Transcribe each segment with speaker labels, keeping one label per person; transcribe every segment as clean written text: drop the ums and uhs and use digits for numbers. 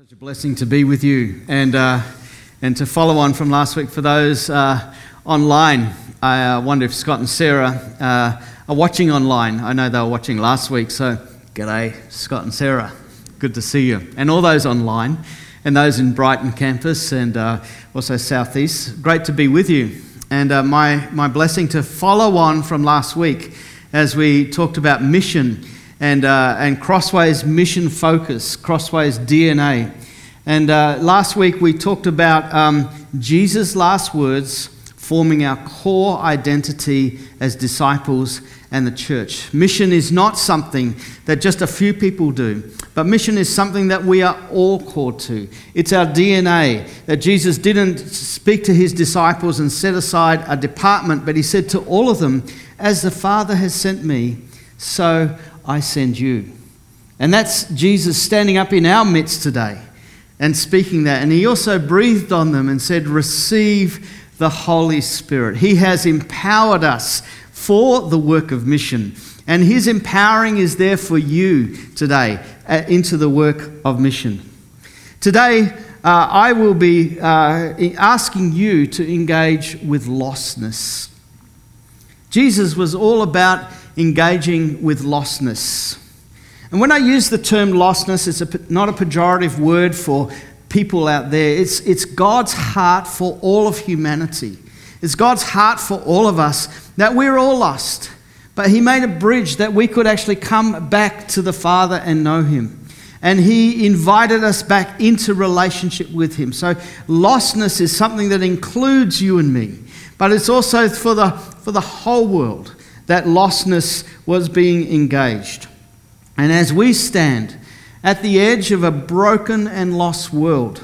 Speaker 1: Such a blessing to be with you and to follow on from last week. For those online, I wonder if Scott and Sarah are watching online. I know they were watching last week, so g'day Scott and Sarah. Good to see you. And all those online and those in Brighton campus and also Southeast. Great to be with you. And my blessing to follow on from last week as we talked about mission and Crossway's mission focus, Crossway's DNA. And last week we talked about Jesus' last words forming our core identity as disciples and the church. Mission is not something that just a few people do, but mission is something that we are all called to. It's our DNA, that Jesus didn't speak to his disciples and set aside a department, but he said to all of them, "As the Father has sent me, so I send you." And that's Jesus standing up in our midst today and speaking that. And he also breathed on them and said, "Receive the Holy Spirit." He has empowered us for the work of mission. And his empowering is there for you today into the work of mission. Today, I will be asking you to engage with lostness. Jesus was all about engaging with lostness. And when I use the term lostness, it's not a pejorative word for people out there. It's God's heart for all of humanity. It's God's heart for all of us that we're all lost. But he made a bridge that we could actually come back to the Father and know him. And he invited us back into relationship with him. So lostness is something that includes you and me. But it's also for the whole world that lostness was being engaged. And as we stand at the edge of a broken and lost world,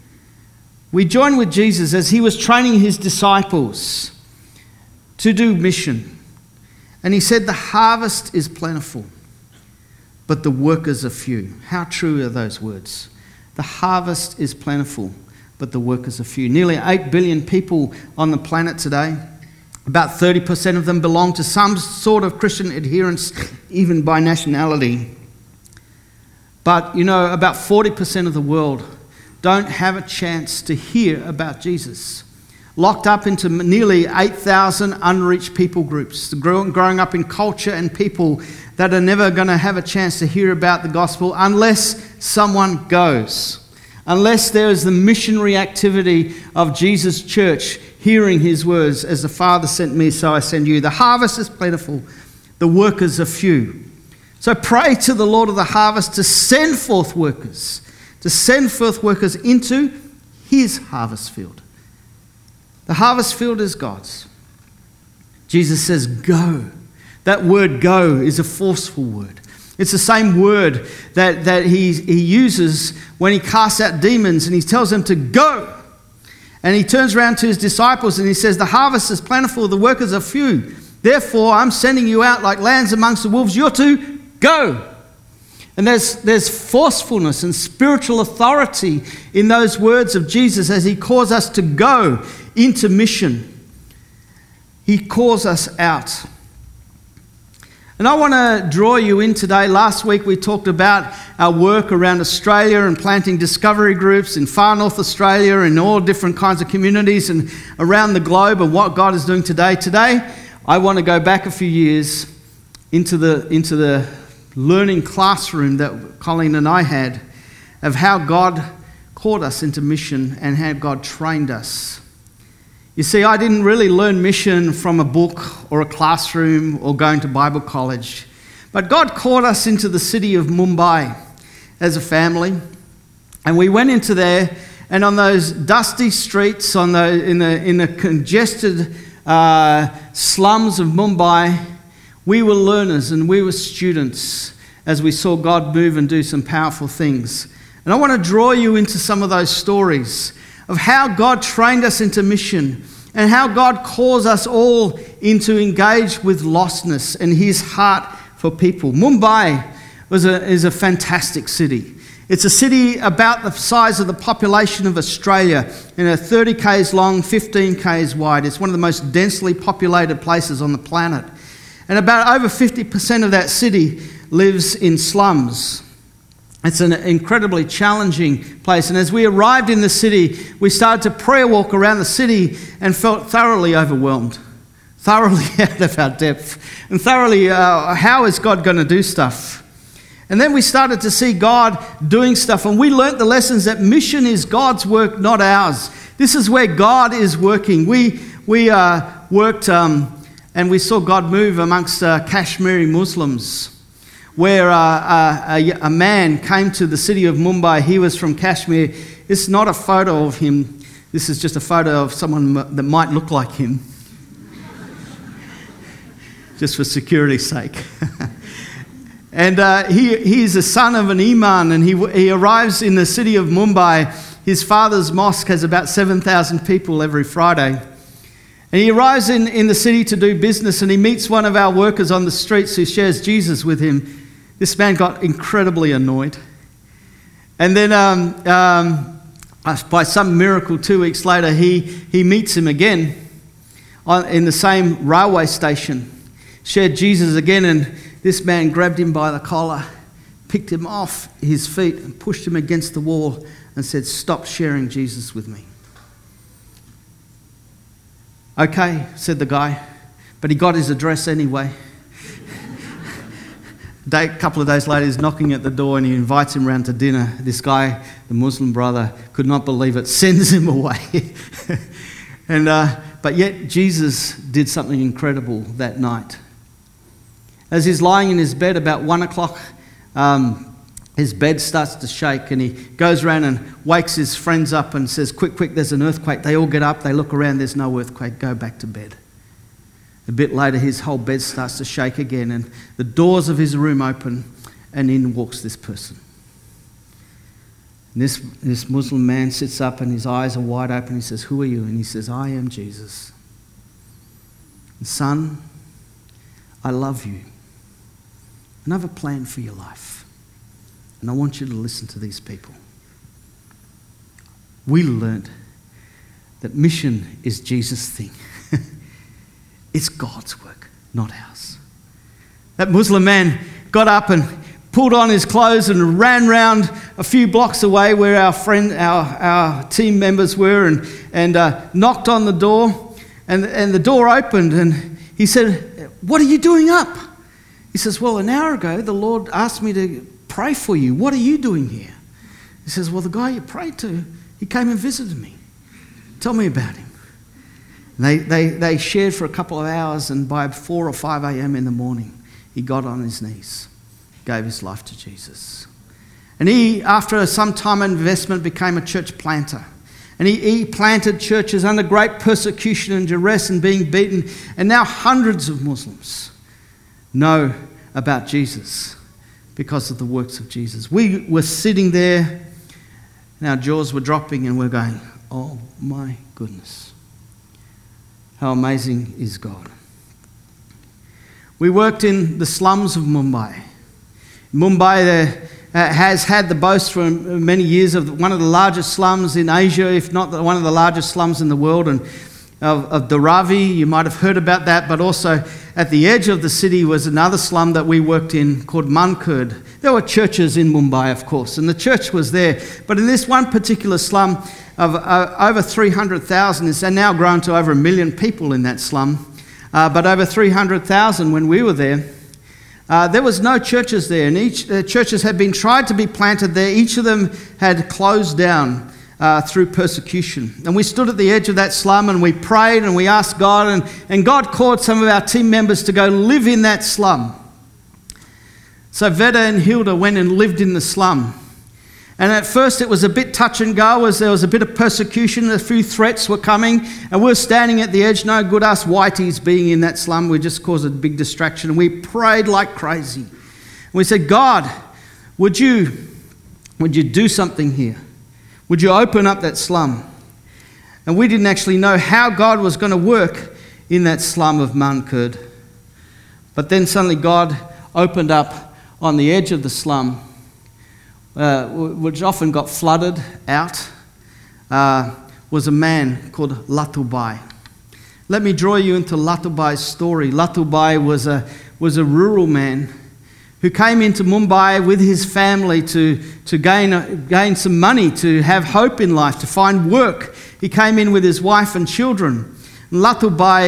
Speaker 1: we join with Jesus as he was training his disciples to do mission. And he said, "The harvest is plentiful, but the workers are few." How true are those words? The harvest is plentiful, but the workers are few. Nearly 8 billion people on the planet today. About 30% of them belong to some sort of Christian adherence, even by nationality. But, about 40% of the world don't have a chance to hear about Jesus. Locked up into nearly 8,000 unreached people groups, growing up in culture and people that are never going to have a chance to hear about the gospel unless someone goes. Unless there is the missionary activity of Jesus' church, hearing his words, "As the Father sent me, so I send you." The harvest is plentiful, the workers are few. So pray to the Lord of the harvest to send forth workers into his harvest field. The harvest field is God's. Jesus says, "Go." That word "go" is a forceful word. It's the same word that he uses when he casts out demons and he tells them to go. And he turns around to his disciples and he says, "The harvest is plentiful, the workers are few. Therefore, I'm sending you out like lambs amongst the wolves. You're to go." And there's forcefulness and spiritual authority in those words of Jesus as he calls us to go into mission. He calls us out. And I want to draw you in today. Last week we talked about our work around Australia and planting discovery groups in far north Australia and all different kinds of communities and around the globe and what God is doing today. Today, I want to go back a few years into the learning classroom that Colleen and I had of how God called us into mission and how God trained us. You see, I didn't really learn mission from a book or a classroom or going to Bible college. But God called us into the city of Mumbai as a family. And we went into there, and on those dusty streets, in the congested slums of Mumbai, we were learners and we were students as we saw God move and do some powerful things. And I want to draw you into some of those stories of how God trained us into mission and how God calls us all into engage with lostness and his heart for people. Mumbai is a fantastic city. It's a city about the size of the population of Australia, 30 k's long, 15 k's wide. It's one of the most densely populated places on the planet. And about over 50% of that city lives in slums. It's an incredibly challenging place. And as we arrived in the city, we started to prayer walk around the city and felt thoroughly overwhelmed, thoroughly out of our depth, and thoroughly, how is God going to do stuff? And then we started to see God doing stuff, and we learnt the lessons that mission is God's work, not ours. This is where God is working. We worked and we saw God move amongst Kashmiri Muslims, where a man came to the city of Mumbai. He was from Kashmir. It's not a photo of him. This is just a photo of someone that might look like him, just for security's sake. And he's the son of an imam, and he arrives in the city of Mumbai. His father's mosque has about 7,000 people every Friday. And he arrives in the city to do business, and he meets one of our workers on the streets who shares Jesus with him. This man got incredibly annoyed. And then by some miracle, 2 weeks later, he meets him again in the same railway station, shared Jesus again, and this man grabbed him by the collar, picked him off his feet and pushed him against the wall and said, "Stop sharing Jesus with me." "Okay," said the guy, but he got his address anyway. A couple of days later, he's knocking at the door and he invites him round to dinner. This guy, the Muslim brother, could not believe it, sends him away. But yet Jesus did something incredible that night. As he's lying in his bed about 1 o'clock, his bed starts to shake, and he goes around and wakes his friends up and says, quick, there's an earthquake. They all get up, they look around, there's no earthquake, go back to bed. A bit later, his whole bed starts to shake again, and the doors of his room open, and in walks this person. And this Muslim man sits up, and his eyes are wide open. He says, "Who are you?" And he says, "I am Jesus. And son, I love you, and I have a plan for your life. And I want you to listen to these people." We learned that mission is Jesus' thing. It's God's work, not ours. That Muslim man got up and pulled on his clothes and ran round a few blocks away where our team members were, and knocked on the door, and the door opened, and he said, "What are you doing up?" He says, "Well, an hour ago the Lord asked me to pray for you. What are you doing here?" He says, "Well, the guy you prayed to, he came and visited me. Tell me about him." And they shared for a couple of hours, and by 4 or 5 a.m. in the morning, he got on his knees, gave his life to Jesus. And he, after some time and investment, became a church planter. And he planted churches under great persecution and duress and being beaten. And now hundreds of Muslims know about Jesus because of the works of Jesus. We were sitting there, and our jaws were dropping, and we're going, "Oh my goodness. How amazing is God." We worked in the slums of Mumbai. Mumbai has had the boast for many years of one of the largest slums in Asia, if not one of the largest slums in the world, and of Dharavi. You might have heard about that, but also at the edge of the city was another slum that we worked in called Mankhurd. There were churches in Mumbai, of course, and the church was there. But in this one particular slum of over 300,000, it's now grown to over 1 million people in that slum, but over 300,000 when we were there. There was no churches there, and each churches had been tried to be planted there. Each of them had closed down through persecution. And we stood at the edge of that slum, and we prayed, and we asked God, and God called some of our team members to go live in that slum. So Veda and Hilda went and lived in the slum. And at first it was a bit touch and go, as there was a bit of persecution, a few threats were coming, and we were standing at the edge. No good us whiteys being in that slum, we just caused a big distraction, and we prayed like crazy. And we said, "God, would you do something here? Would you open up that slum?" And we didn't actually know how God was going to work in that slum of Mankhurd. But then suddenly God opened up on the edge of the slum, which often got flooded out, was a man called Latubai. Let me draw you into Latubai's story. Latubai was a rural man who came into Mumbai with his family to gain some money, to have hope in life, to find work. He came in with his wife and children. Latubai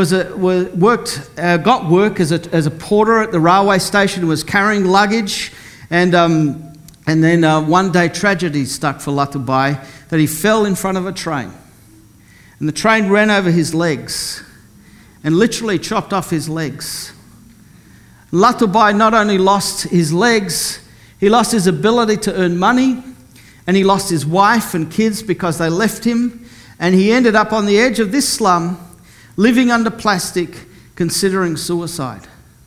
Speaker 1: got work as a porter at the railway station, was carrying luggage, and then one day tragedy struck for Latubai, that he fell in front of a train. And the train ran over his legs and literally chopped off his legs. Latubai not only lost his legs, he lost his ability to earn money, and he lost his wife and kids because they left him, and he ended up on the edge of this slum, living under plastic, considering suicide.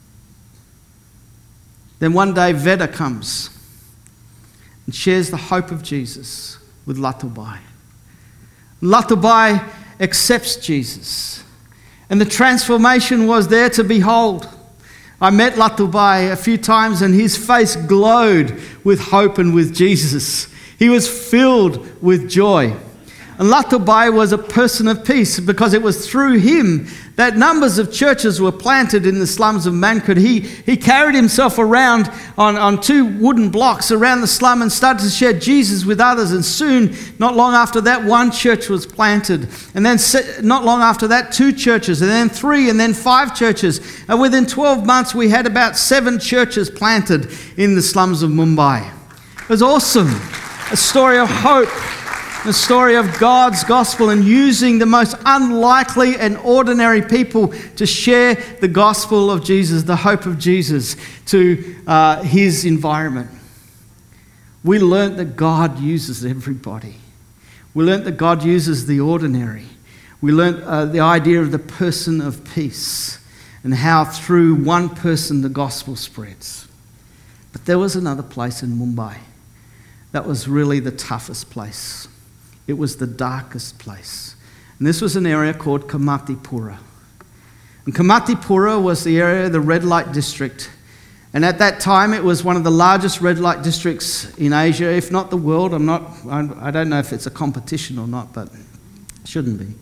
Speaker 1: Then one day Veda comes and shares the hope of Jesus with Latubai. Latubai accepts Jesus, and the transformation was there to behold. I met Latubai a few times, and his face glowed with hope and with Jesus. He was filled with joy. And Latubai was a person of peace, because it was through him that numbers of churches were planted in the slums of Mankad. He carried himself around on two wooden blocks around the slum and started to share Jesus with others. And soon, not long after that, one church was planted. And then not long after that, 2 churches, and then 3, and then 5 churches. And within 12 months, we had about 7 churches planted in the slums of Mumbai. It was awesome. A story of hope. The story of God's gospel, and using the most unlikely and ordinary people to share the gospel of Jesus, the hope of Jesus, to his environment. We learnt that God uses everybody. We learnt that God uses the ordinary. We learnt the idea of the person of peace, and how through one person the gospel spreads. But there was another place in Mumbai that was really the toughest place. It was the darkest place. And this was an area called Kamatipura. And Kamatipura was the area of the red light district. And at that time, it was one of the largest red light districts in Asia, if not the world. I don't know if it's a competition or not, but it shouldn't be.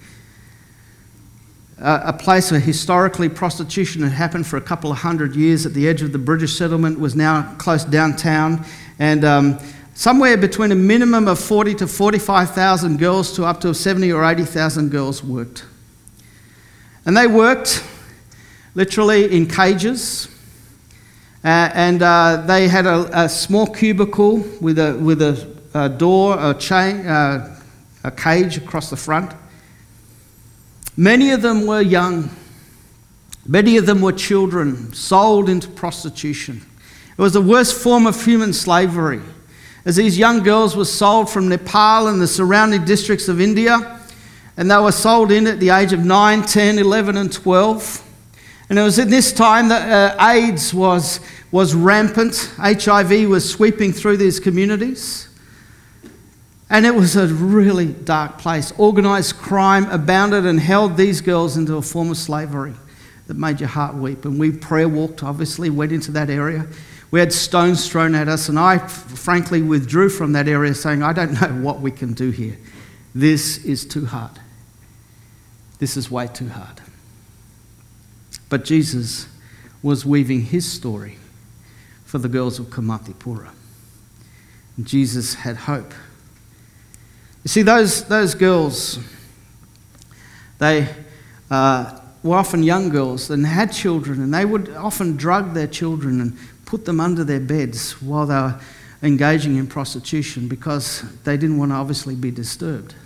Speaker 1: A place where historically prostitution had happened for a couple of hundred years at the edge of the British settlement, was now close downtown. And somewhere between a minimum of 40 to 45,000 girls to up to 70 or 80,000 girls worked. And they worked literally in cages. And they had a small cubicle with a door, a chain, a cage across the front. Many of them were young. Many of them were children sold into prostitution. It was the worst form of human slavery, as these young girls were sold from Nepal and the surrounding districts of India, and they were sold in at the age of 9, 10, 11 and 12. And it was at this time that AIDS was rampant. HIV was sweeping through these communities. And it was a really dark place. Organised crime abounded and held these girls into a form of slavery that made your heart weep. And we prayer walked, obviously, went into that area. We had stones thrown at us, and I frankly withdrew from that area saying, I don't know what we can do here. This is too hard. This is way too hard. But Jesus was weaving his story for the girls of Kamatipura. And Jesus had hope. You see, those girls, they were often young girls and had children, and they would often drug their children and put them under their beds while they were engaging in prostitution, because they didn't want to obviously be disturbed.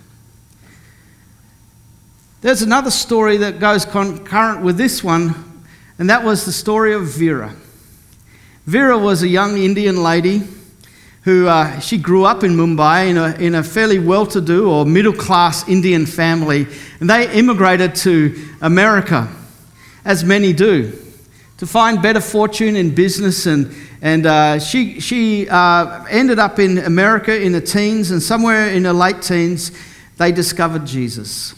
Speaker 1: There's another story that goes concurrent with this one, and that was the story of Vera. Vera was a young Indian lady who she grew up in Mumbai in a fairly well-to-do or middle-class Indian family, and they immigrated to America, as many do, to find better fortune in business, and she ended up in America in her teens, and somewhere in her late teens, they discovered Jesus.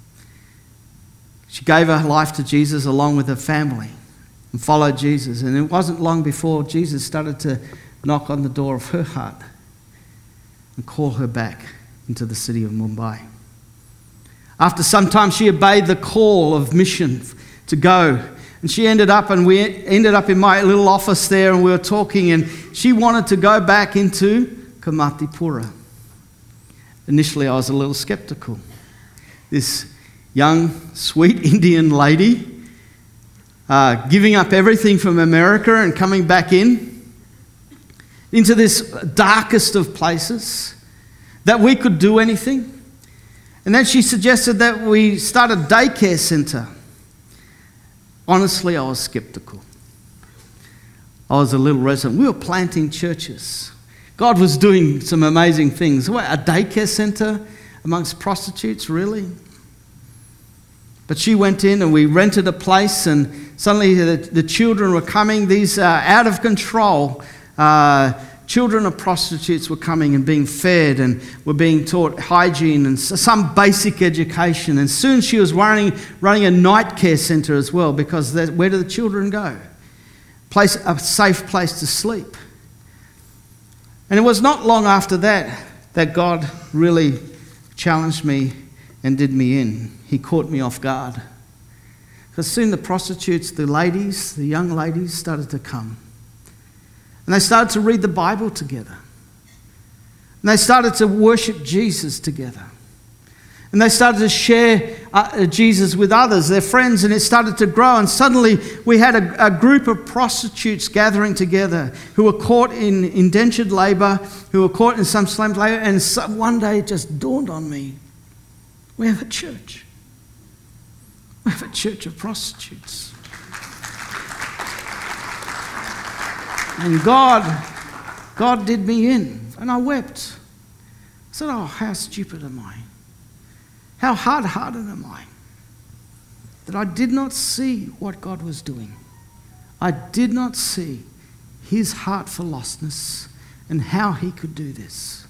Speaker 1: She gave her life to Jesus along with her family and followed Jesus, and it wasn't long before Jesus started to knock on the door of her heart and call her back into the city of Mumbai. After some time, she obeyed the call of mission to go And we ended up in my little office there, and we were talking, and she wanted to go back into Kamatipura. Initially, I was a little skeptical. This young, sweet Indian lady giving up everything from America and coming back into this darkest of places, that we could do anything. And then she suggested that we start a daycare centre. Honestly, I was skeptical. I was a little reticent. We were planting churches. God was doing some amazing things. What, a daycare centre amongst prostitutes, really? But she went in and we rented a place, and suddenly the children were coming. These out of control children of prostitutes were coming and being fed and were being taught hygiene and some basic education. And soon she was running a night care centre as well, because where do the children go? A safe place to sleep. And it was not long after that God really challenged me and did me in. He caught me off guard. Because soon the prostitutes, the young ladies started to come. And they started to read the Bible together. And they started to worship Jesus together. And they started to share Jesus with others, their friends, and it started to grow. And suddenly we had a group of prostitutes gathering together who were caught in indentured labour, who were caught in some slave labour. And one day it just dawned on me, we have a church. We have a church of prostitutes. And God did me in, and I wept. I said, oh, how stupid am I? How hard-hearted am I? That I did not see what God was doing. I did not see his heart for lostness and how he could do this.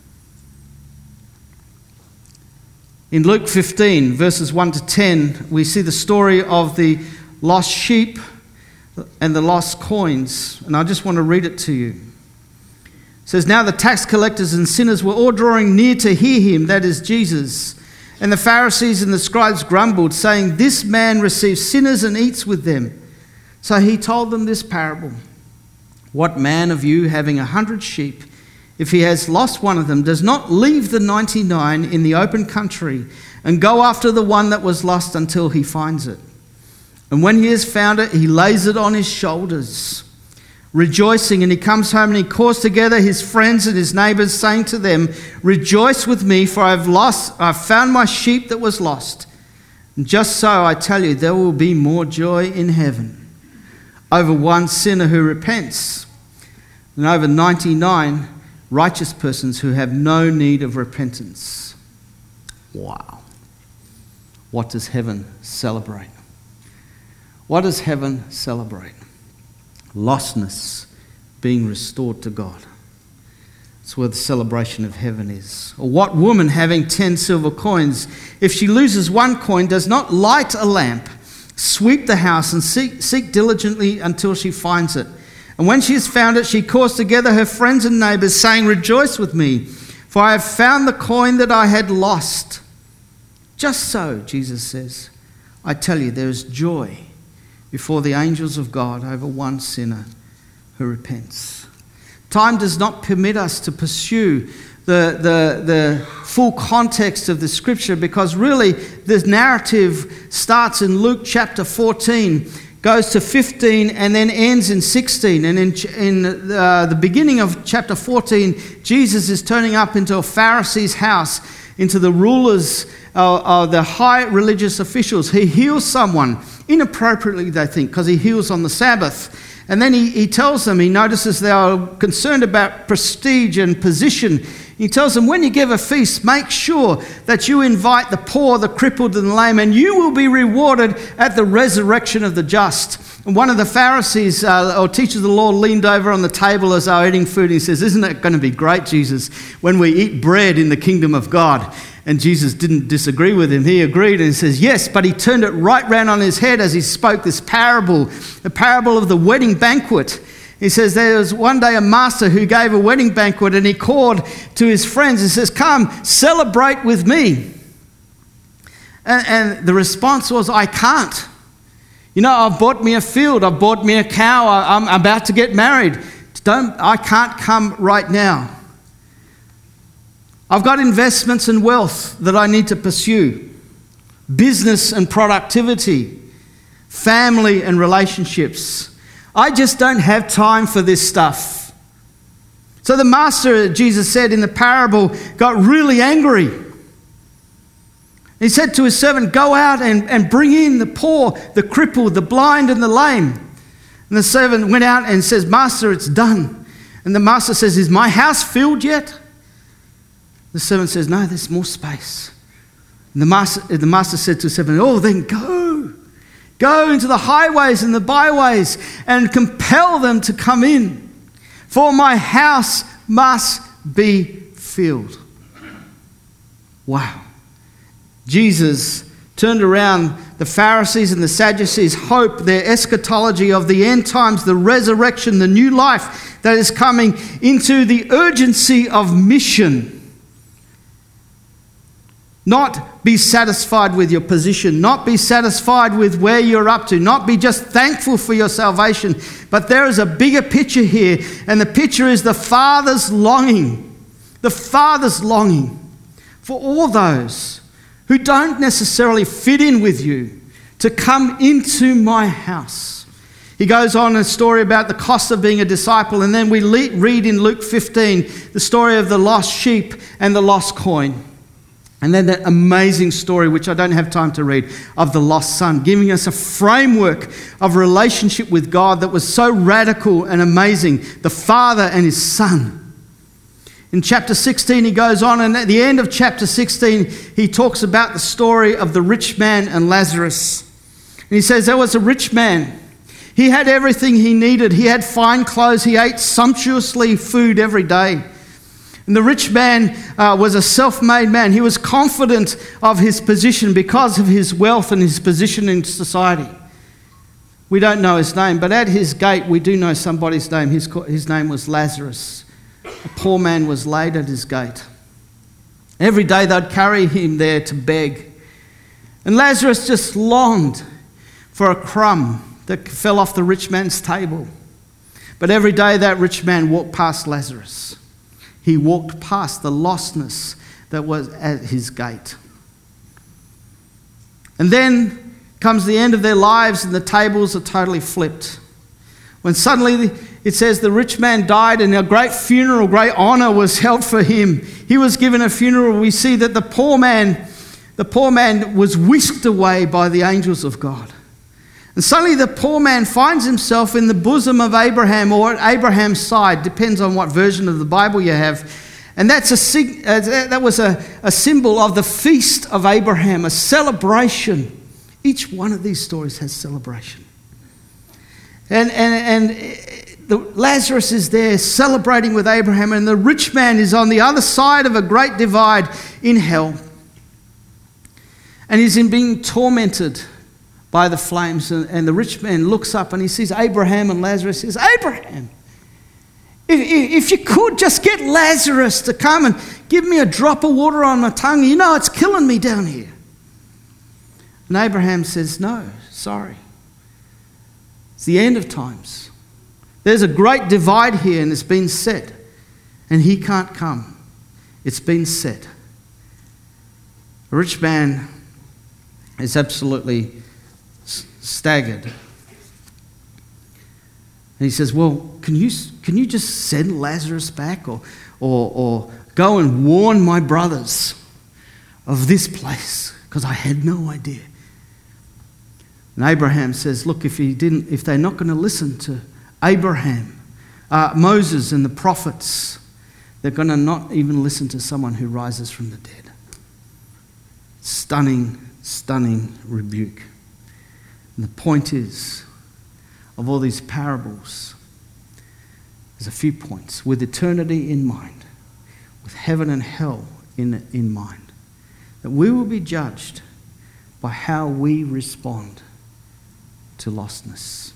Speaker 1: In Luke 15, verses 1 to 10, we see the story of the lost sheep and the lost coins. And I just want to read it to you. It says, now the tax collectors and sinners were all drawing near to hear him, that is Jesus. And the Pharisees and the scribes grumbled, saying, this man receives sinners and eats with them. So he told them this parable. What man of you, having 100 sheep, if he has lost one of them, does not leave the 99 in the open country and go after the one that was lost until he finds it? And when he has found it, he lays it on his shoulders, rejoicing. And he comes home and he calls together his friends and his neighbours, saying to them, rejoice with me, for I've found my sheep that was lost. And just so, I tell you, there will be more joy in heaven over one sinner who repents than over 99 righteous persons who have no need of repentance. Wow. What does heaven celebrate? What does heaven celebrate? Lostness being restored to God. That's where the celebration of heaven is. Or what woman having 10 silver coins, if she loses one coin, does not light a lamp, sweep the house, and seek diligently until she finds it? And when she has found it, she calls together her friends and neighbours, saying, rejoice with me, for I have found the coin that I had lost. Just so, Jesus says, I tell you, there is joy before the angels of God over one sinner who repents. Time does not permit us to pursue the full context of the scripture, because really this narrative starts in Luke chapter 14, goes to 15 and then ends in 16. And in the beginning of chapter 14, Jesus is turning up into a Pharisee's house, into the rulers, the high religious officials. He heals someone, inappropriately they think, because he heals on the Sabbath. And then he tells them, he notices they are concerned about prestige and position. He tells them, when you give a feast, make sure that you invite the poor, the crippled and the lame, and you will be rewarded at the resurrection of the just. And one of the Pharisees or teachers of the law leaned over on the table as they were eating food, and he says, isn't it going to be great, Jesus, when we eat bread in the kingdom of God? And Jesus didn't disagree with him. He agreed and he says, yes, but he turned it right round on his head as he spoke this parable, the parable of the wedding banquet. He says, there was one day a master who gave a wedding banquet, and he called to his friends and says, come, celebrate with me. And the response was, I can't. I've bought me a field, I've bought me a cow, I'm about to get married. I can't come right now. I've got investments and wealth that I need to pursue. Business and productivity. Family and relationships. I just don't have time for this stuff. So the master, Jesus said in the parable, got really angry. He said to his servant, go out and bring in the poor, the crippled, the blind and the lame. And the servant went out and says, Master, it's done. And the master says, is my house filled yet? The servant says, no, there's more space. And the master said to the servant, oh, then go. Go into the highways and the byways and compel them to come in. For my house must be filled. Wow. Jesus turned around the Pharisees and the Sadducees' hope, their eschatology of the end times, the resurrection, the new life that is coming, into the urgency of mission. Not be satisfied with your position, not be satisfied with where you're up to, not be just thankful for your salvation, but there is a bigger picture here, and the picture is the Father's longing. The Father's longing for all those who don't necessarily fit in with you to come into my house. He goes on a story about the cost of being a disciple, and then we read in Luke 15 the story of the lost sheep and the lost coin. And then that amazing story, which I don't have time to read, of the lost son, giving us a framework of relationship with God that was so radical and amazing, the Father and his Son. In chapter 16, he goes on, and at the end of chapter 16, he talks about the story of the rich man and Lazarus. And he says, there was a rich man. He had everything he needed. He had fine clothes. He ate sumptuously food every day. And the rich man was a self-made man. He was confident of his position because of his wealth and his position in society. We don't know his name, but at his gate we do know somebody's name. His name was Lazarus. A poor man was laid at his gate. Every day they'd carry him there to beg. And Lazarus just longed for a crumb that fell off the rich man's table. But every day that rich man walked past Lazarus. He walked past the lostness that was at his gate. And then comes the end of their lives and the tables are totally flipped. When suddenly it says the rich man died and a great funeral, great honor was held for him. He was given a funeral. We see that the poor man was whisked away by the angels of God. And suddenly the poor man finds himself in the bosom of Abraham, or at Abraham's side, depends on what version of the Bible you have. And that was a symbol of the feast of Abraham, a celebration. Each one of these stories has celebration. And Lazarus is there celebrating with Abraham, and the rich man is on the other side of a great divide in hell. And he's being tormented by the flames, and the rich man looks up and he sees Abraham and Lazarus. He says, Abraham, if you could just get Lazarus to come and give me a drop of water on my tongue, it's killing me down here. And Abraham says, no, sorry. It's the end of times. There's a great divide here and it's been set, and he can't come. It's been set. A rich man is absolutely staggered. And he says, well, can you just send Lazarus back or go and warn my brothers of this place, because I had no idea. And Abraham says, look, if they're not going to listen to Abraham, Moses and the prophets, they're going to not even listen to someone who rises from the dead. Stunning rebuke. And the point is, of all these parables, there's a few points. With eternity in mind, with heaven and hell in mind, that we will be judged by how we respond to lostness.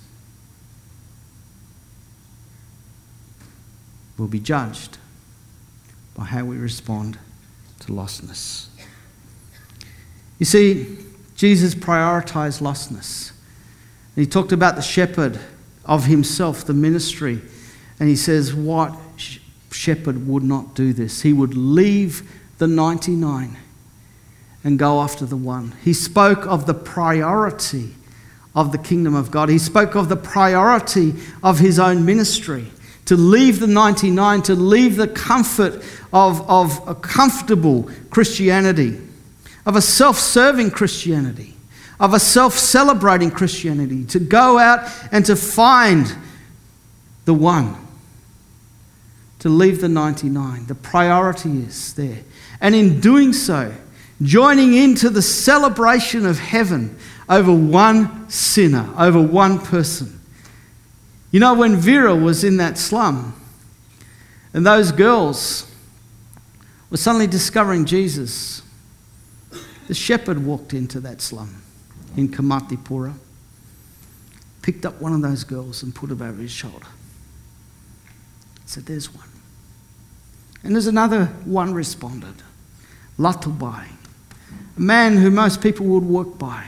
Speaker 1: We'll be judged by how we respond to lostness. You see, Jesus prioritized lostness. And he talked about the shepherd of himself, the ministry. And he says, what shepherd would not do this? He would leave the 99 and go after the one. He spoke of the priority of the kingdom of God. He spoke of the priority of his own ministry. To leave the 99, to leave the comfort of a comfortable Christianity, of a self-serving Christianity, of a self-celebrating Christianity, to go out and to find the one, to leave the 99. The priority is there. And in doing so, joining into the celebration of heaven over one sinner, over one person. You know, when Vera was in that slum, and those girls were suddenly discovering Jesus, the shepherd walked into that slum in Kamatipura, picked up one of those girls and put it over his shoulder. Said, there's one. And there's another one responded, Latubai, a man who most people would walk by.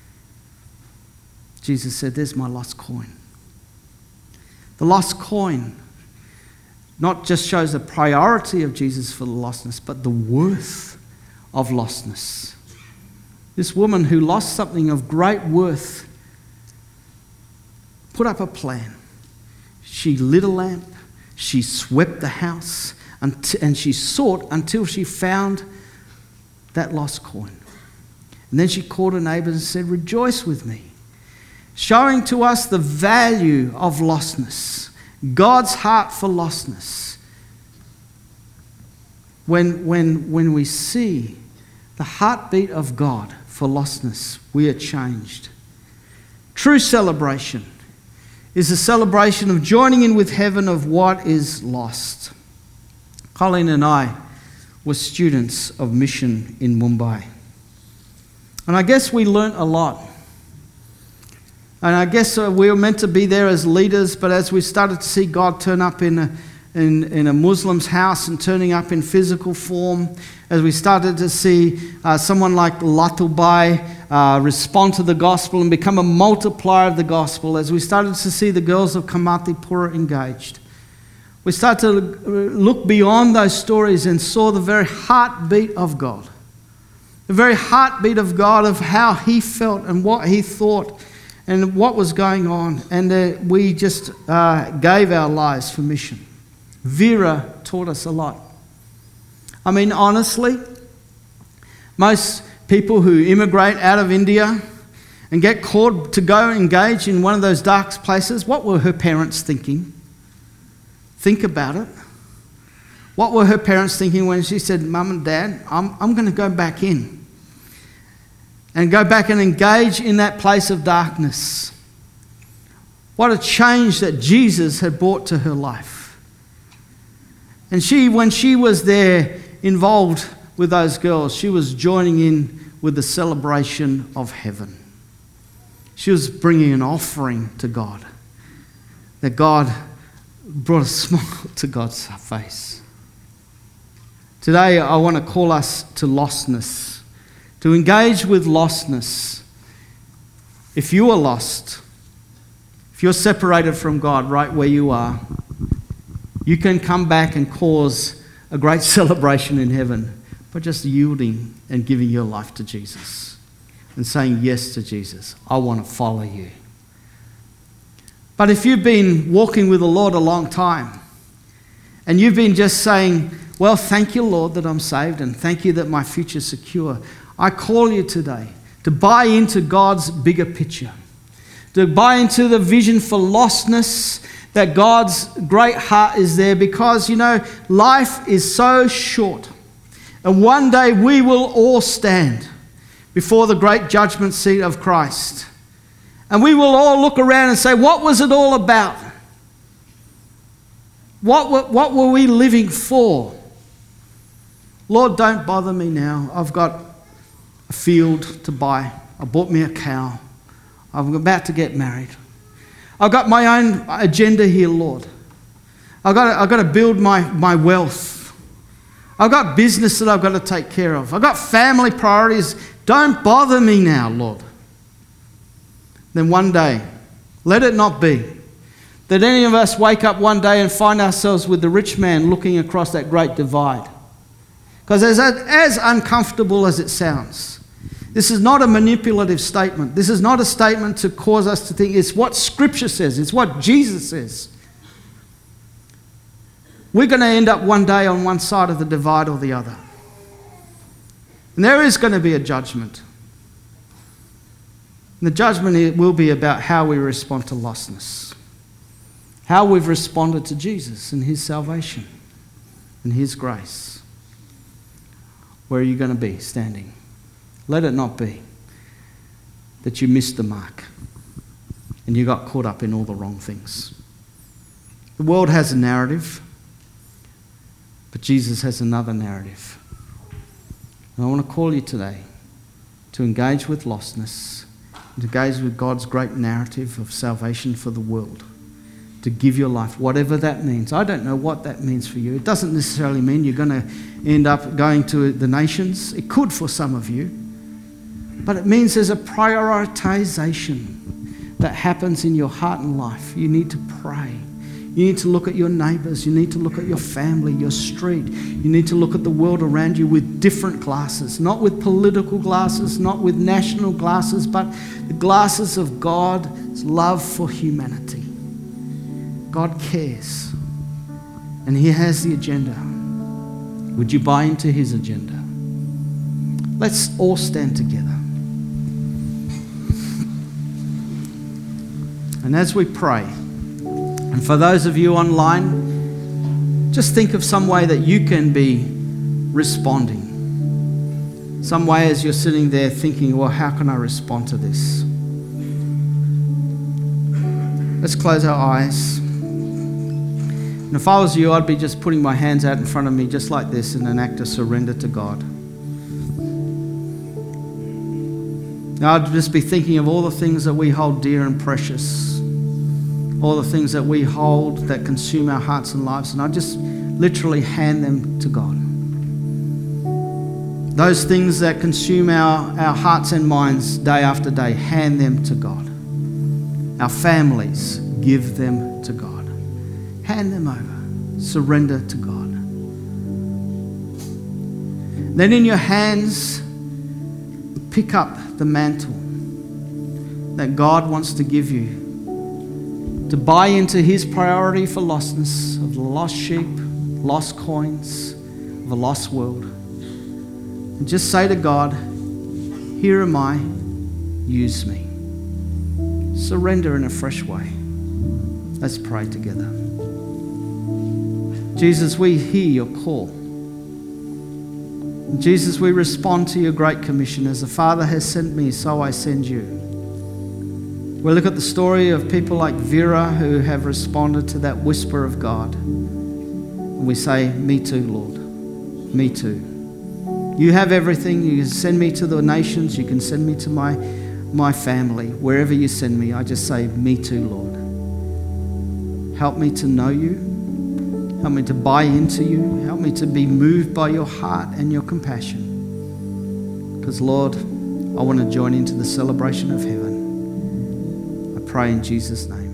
Speaker 1: Jesus said, there's my lost coin. The lost coin not just shows the priority of Jesus for the lostness, but the worth of lostness. This woman who lost something of great worth put up a plan. She lit a lamp, she swept the house, and she sought until she found that lost coin. And then she called her neighbours and said, rejoice with me. Showing to us the value of lostness, God's heart for lostness. When we see the heartbeat of God for lostness, we are changed. True celebration is a celebration of joining in with heaven of what is lost. Colleen and I were students of mission in Mumbai. And I guess we learnt a lot. And I guess we were meant to be there as leaders, but as we started to see God turn up in a Muslim's house and turning up in physical form, as we started to see someone like Latubai respond to the gospel and become a multiplier of the gospel, as we started to see the girls of Kamatipura engaged, we started to look beyond those stories and saw the very heartbeat of God. The very heartbeat of God, of how he felt and what he thought and what was going on. And we just gave our lives for mission. Vera taught us a lot. I mean, honestly, most people who immigrate out of India and get called to go engage in one of those dark places, what were her parents thinking? Think about it. What were her parents thinking when she said, Mum and Dad, I'm going to go back in and go back and engage in that place of darkness? What a change that Jesus had brought to her life. And when she was there involved with those girls, she was joining in with the celebration of heaven. She was bringing an offering to God, that God brought a smile to God's face. Today, I want to call us to lostness, to engage with lostness. If you are lost, if you're separated from God right where you are, you can come back and cause a great celebration in heaven by just yielding and giving your life to Jesus and saying yes to Jesus. I want to follow you. But if you've been walking with the Lord a long time and you've been just saying, well, thank you, Lord, that I'm saved, and thank you that my future's secure, I call you today to buy into God's bigger picture, to buy into the vision for lostness, that God's great heart is there, because, you know, life is so short. And one day we will all stand before the great judgment seat of Christ. And we will all look around and say, what was it all about? What were we living for? Lord, don't bother me now. I've got a field to buy. I bought me a cow. I'm about to get married. I've got my own agenda here, Lord. I've got to build my wealth. I've got business that I've got to take care of. I've got family priorities. Don't bother me now, Lord. Then one day, Let it not be that any of us wake up one day and find ourselves with the rich man looking across that great divide. Because as uncomfortable as it sounds, this is not a manipulative statement. This is not a statement to cause us to think. It's what Scripture says. It's what Jesus says. We're going to end up one day on one side of the divide or the other. And there is going to be a judgment. And the judgment will be about how we respond to lostness. How we've responded to Jesus and his salvation and his grace. Where are you going to be standing? Let it not be that you missed the mark and you got caught up in all the wrong things. The world has a narrative, but Jesus has another narrative. And I want to call you today to engage with lostness, to engage with God's great narrative of salvation for the world, to give your life, whatever that means. I don't know what that means for you. It doesn't necessarily mean you're going to end up going to the nations. It could for some of you. But it means there's a prioritization that happens in your heart and life. You need to pray. You need to look at your neighbours. You need to look at your family, your street. You need to look at the world around you with different glasses, not with political glasses, not with national glasses, but the glasses of God's love for humanity. God cares, and he has the agenda. Would you buy into his agenda? Let's all stand together. And as we pray, and for those of you online, just think of some way that you can be responding. Some way as you're sitting there thinking, well, how can I respond to this? Let's close our eyes. And if I was you, I'd be just putting my hands out in front of me just like this in an act of surrender to God. Now, I'd just be thinking of all the things that we hold dear and precious, all the things that we hold that consume our hearts and lives, and I'd just literally hand them to God. Those things that consume our hearts and minds day after day, hand them to God. Our families, give them to God. Hand them over. Surrender to God. Then in your hands, pick up the mantle that God wants to give you to buy into his priority for lostness, of the lost sheep, lost coins, of a lost world. And just say to God, here am I, use me. Surrender in a fresh way. Let's pray together. Jesus, we hear your call. Jesus, we respond to your great commission. As the Father has sent me, so I send you. We look at the story of people like Vera who have responded to that whisper of God. And we say, me too, Lord. Me too. You have everything. You can send me to the nations. You can send me to my family. Wherever you send me, I just say, me too, Lord. Help me to know you. Help me to buy into you. Help me to be moved by your heart and your compassion. Because, Lord, I want to join into the celebration of heaven. I pray in Jesus' name.